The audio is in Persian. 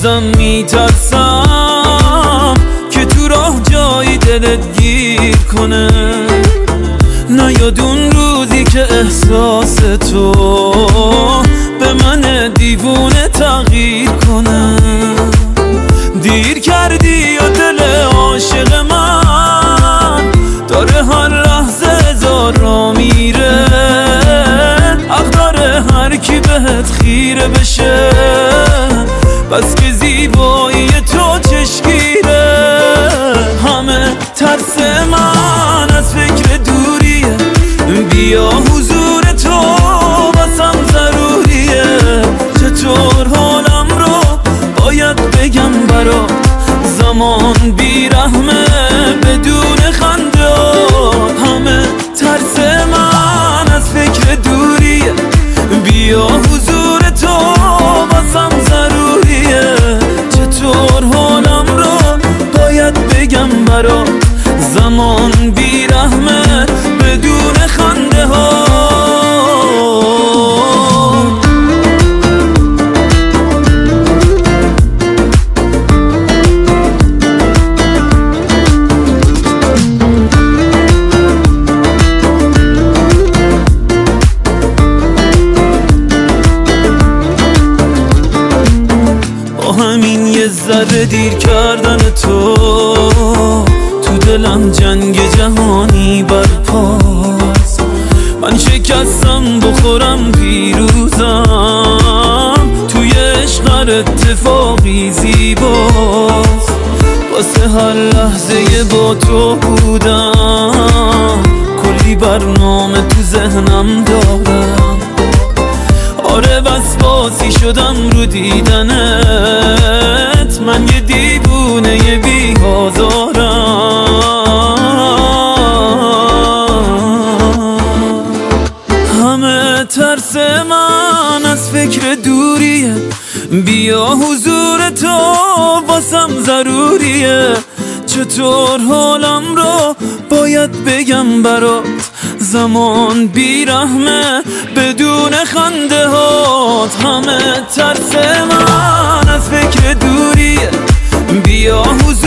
بازم میترسم که تو راه جایی دلت گیر کنه، نیاد اون روزی که احساس تو به من دیوونه تغییر کنه. دیر کردی یا دل عاشق من داره هر لحظه هزار را میره، حق داره هر کی بهت خیره بشه، بس که زیبایی تو چشمگیره. همه ترس من از فکر دوریه، بیا حضور تو واسم ضروریه. چطور حالم رو باید بگم برات، زمان بیرحمه بدون خنده. همه ترس من از فکر دوریه، بیا حضور تو واسم ضروریه. چطور حالم رو باید بگم برات، زمان بیرحمه بدون خنده ها. همین یه ذره دیر کردن تو دلم جنگ جهانی برپاست. من شکستم بخورم پیروزم، توی عشق هر اتفاقی زیباست. واسه هر لحظه با تو بودم، کلی برنامه تو ذهنم دارم. آره وسواسی شدم رو دیدنت، من یه دیوونه یه بی‌آزارم. همه ترس من از فکر دوریه، بیا حضور تو واسم ضروریه. چطور حالم رو باید بگم برات، زمان بیرحمه بدون خنده هات. همه ترس من از فکر دوریه، بیا حضور